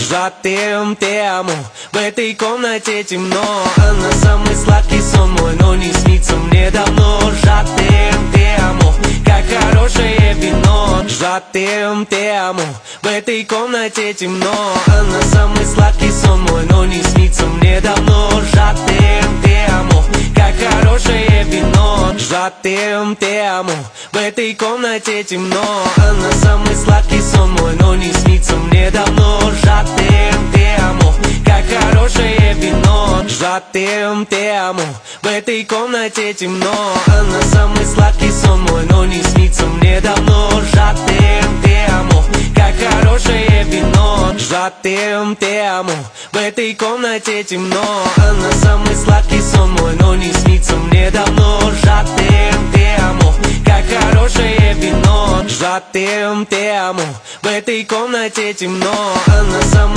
сжатым тему. В этой комнате темно, она самый сладкий сон мой, но не снится мне давно. Сжатым тему, как хорошее вино. Сжатым тему, в этой комнате темно, она самый сладкий сон мой, но не снится мне давно. Сжатым тему, как хорошее вино. Сжатым тему, в этой комнате темно, она самый сладкий сон мой, но не снится мне давно. Сжатым тему, как хорошее вино. Сжатым тему, в этой комнате темно, она самый сладкий сон мой, но не снится мне давно. Сжатым тему, как хорошее вино. Сжатым тему, в этой комнате темно, она самый сладкий сон мой, но не снится мне давно. Сжатым тему, как хорошее вино. Сжатым тему, в этой комнате темно, она самый